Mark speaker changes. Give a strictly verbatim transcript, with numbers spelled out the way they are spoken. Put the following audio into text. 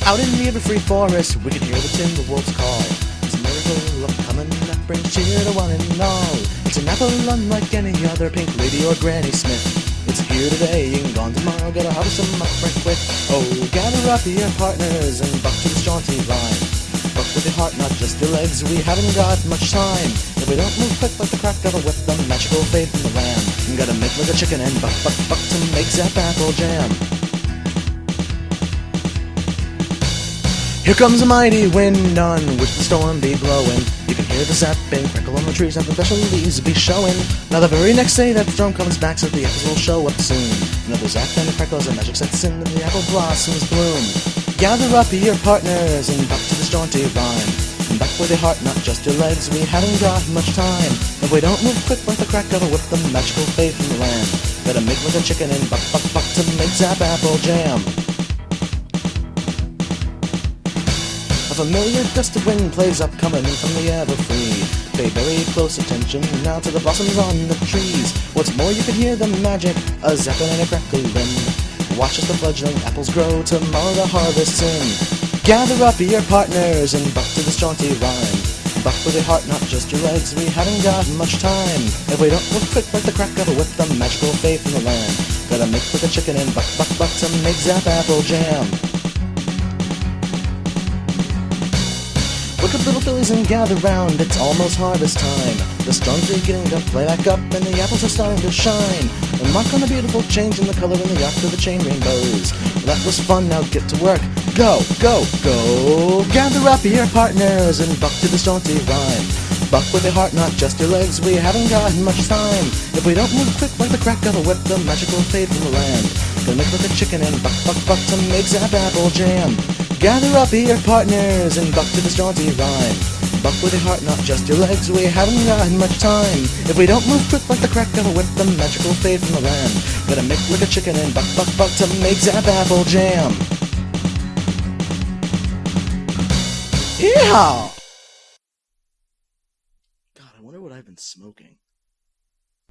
Speaker 1: Out in the everfree forest, we can hear the timberwolves call. It's a miracle of coming that brings cheer to one and all. It's an apple unlike any other, Pink Lady or Granny Smith. It's here today and gone tomorrow, gotta harvest some up right quick. Oh, gather up your partners and buck to this jaunty rhyme. Buck with your heart, not just your legs, we haven't got much time. If we don't move quick like the crack of a whip, the magical fade from the lamb. Gotta make like a chicken and buck, buck, buck to make zap apple jam. Here comes a mighty wind on which the storm be blowing. You can hear the sapping crackle on the trees and the special leaves be showing. Now the very next day that the storm comes back, so the apples will show up soon. Another zap and the crackles and magic sets in and the apple blossoms bloom. Gather up your partners and buck to this jaunty rhyme. And back with your heart, not just your legs, we haven't got much time. If we don't move quick like the crack of a whip, the magical fade from the land. Gotta make like a chicken and buck, buck, buck to make zap apple jam. A familiar gust of wind plays up coming from the everfree. Pay very close attention now to the blossoms on the trees. What's more, you can hear the magic, a zapping and a crackling. Watch as the fledgling apples grow, tomorrow the harvest's in. Gather up your partners and buck to this jaunty rhyme. Buck with your heart, not just your legs, we haven't got much time. If we don't move quick like the crack of a whip, the magical fade from the land. Gotta make with a chicken and buck, buck, buck to make zap apple jam. Wicked little fillies and gather round, it's almost harvest time. The storms are beginning to play back up and the apples are starting to shine. And mark on the beautiful change in the color in the after the chain rainbows. That was fun, now get to work. Go, go, go! Gather up your partners and buck to this jaunty rhyme. Buck with your heart, not just your legs, we haven't got much time. If we don't move quick like the crack of a whip, the magical fade from the land. Gonna make like a chicken and buck, buck, buck to make zap apple jam. Gather up your partners and buck to this jaunty rhyme. Buck with your heart, not just your legs, we haven't got much time. If we don't move quick like the crack of a whip, the magical fade from the land. Gotta make like a chicken and buck, buck, buck to make zap apple jam. Yeehaw! God, I wonder what I've been smoking.